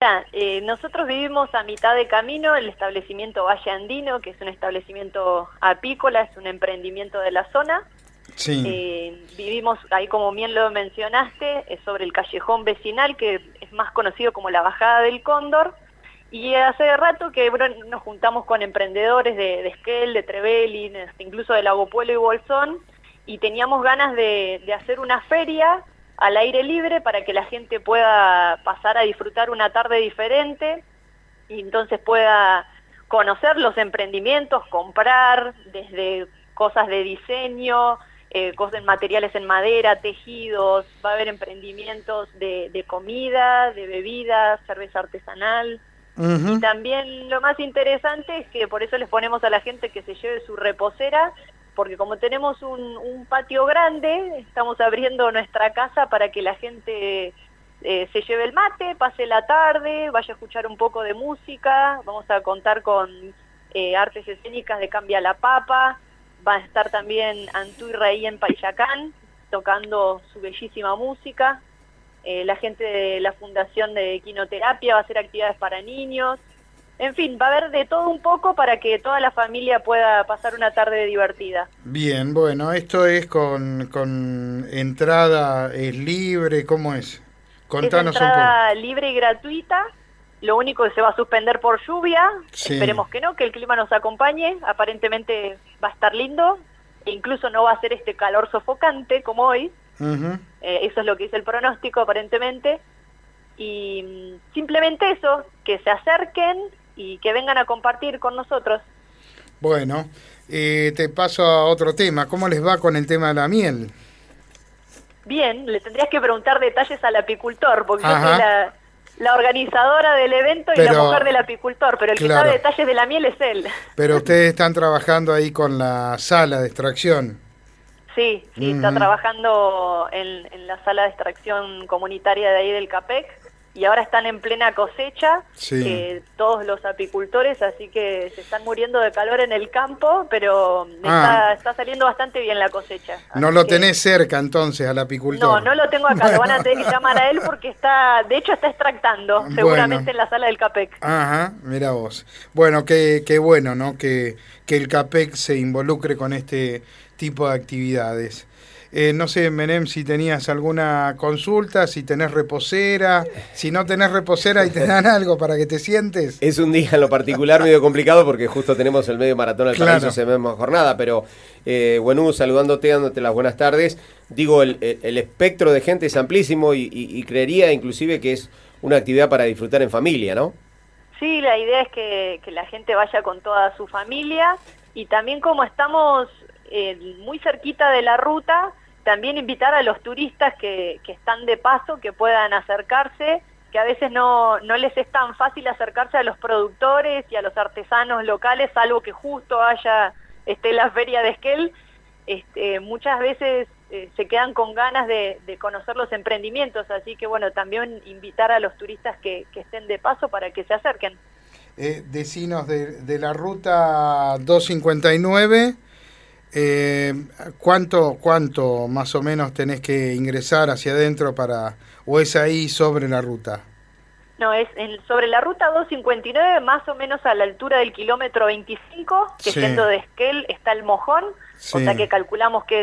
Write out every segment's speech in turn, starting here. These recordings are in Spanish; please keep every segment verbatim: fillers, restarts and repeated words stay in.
Mira, eh, nosotros vivimos a mitad de camino, el establecimiento Valle Andino, que es un establecimiento apícola, es un emprendimiento de la zona. Sí. Eh, vivimos ahí, como bien lo mencionaste, es sobre el callejón vecinal, que es más conocido como la Bajada del Cóndor, y hace rato que bueno, nos juntamos con emprendedores de, de Esquel, de Trevelin, incluso de Lago Puelo y Bolsón, y teníamos ganas de, de hacer una feria al aire libre para que la gente pueda pasar a disfrutar una tarde diferente y entonces pueda conocer los emprendimientos, comprar desde cosas de diseño, eh, cosas, materiales en madera, tejidos, va a haber emprendimientos de, de comida, de bebidas, cerveza artesanal. Uh-huh. Y también lo más interesante es que por eso les ponemos a la gente que se lleve su reposera, porque como tenemos un, un patio grande, estamos abriendo nuestra casa para que la gente eh, se lleve el mate, pase la tarde, vaya a escuchar un poco de música, vamos a contar con eh, artes escénicas de Cambia la Papa, va a estar también Antú y Raí en Payacán, tocando su bellísima música, eh, la gente de la Fundación de Equinoterapia va a hacer actividades para niños. En fin, va a haber de todo un poco para que toda la familia pueda pasar una tarde divertida. Bien, bueno, esto es con, con entrada, es libre, ¿cómo es? Es Contanos un poco. entrada libre y gratuita, lo único que se va a suspender por lluvia, Sí. esperemos que no, que el clima nos acompañe, aparentemente va a estar lindo, e incluso no va a ser este calor sofocante como hoy, Uh-huh. eh, eso es lo que dice el pronóstico aparentemente, y mm, simplemente eso, que se acerquen y que vengan a compartir con nosotros. Bueno, eh, te paso a otro tema. ¿Cómo les va con el tema de la miel? Bien, le tendrías que preguntar detalles al apicultor, porque yo Ajá. soy la, la organizadora del evento y Pero, la mujer del apicultor, pero el claro, que sabe detalles de la miel es él. pero ustedes están trabajando ahí con la sala de extracción. Sí, sí, Uh-huh. está trabajando en, en la sala de extracción comunitaria de ahí del CAPEC, y ahora están en plena cosecha, Sí. eh, todos los apicultores, así que se están muriendo de calor en el campo, pero Ah. está, está saliendo bastante bien la cosecha. No así lo que... tenés cerca entonces al apicultor. No, no lo tengo acá, Bueno. lo van a tener que llamar a él porque está, de hecho está extractando, Bueno. seguramente en la sala del CAPEC. Ajá, mira vos. Bueno, qué, qué bueno, ¿no? Que, que el CAPEC se involucre con este tipo de actividades. Eh, no sé, Menem, si tenías alguna consulta, si tenés reposera, si no tenés reposera y te dan algo para que te sientes. Es un día en lo particular medio complicado porque justo tenemos el medio maratón al Claro. paraíso, se misma jornada, pero eh, bueno, saludándote, dándote las buenas tardes. Digo, el, el, el espectro de gente es amplísimo y, y, y creería inclusive que es una actividad para disfrutar en familia, ¿no? Sí, la idea es que, que la gente vaya con toda su familia y también como estamos eh, muy cerquita de la ruta, también invitar a los turistas que, que están de paso, que puedan acercarse, que a veces no, no les es tan fácil acercarse a los productores y a los artesanos locales, salvo que justo haya esté la feria de Esquel. Este, muchas veces eh, se quedan con ganas de, de conocer los emprendimientos, así que bueno, también invitar a los turistas que, que estén de paso para que se acerquen. Eh, decinos de, de la ruta doscientos cincuenta y nueve, eh, ¿cuánto, ¿cuánto más o menos tenés que ingresar hacia adentro para, o es ahí sobre la ruta? No, es en, sobre la ruta doscientos cincuenta y nueve, más o menos a la altura del kilómetro veinticinco, que Sí. yendo de Esquel está el Mojón, Sí. o sea que calculamos que es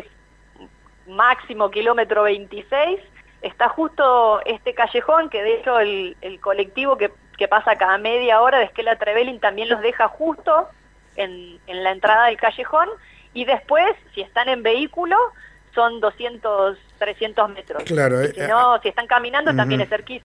máximo kilómetro veintiséis, está justo este callejón, que de hecho el, el colectivo que, que pasa cada media hora de Esquel a Trevelin también los deja justo en, en la entrada del callejón, y después, si están en vehículo, son doscientos, trescientos metros. Claro, Y eh, si no, si están caminando, uh-huh. también es cerquita.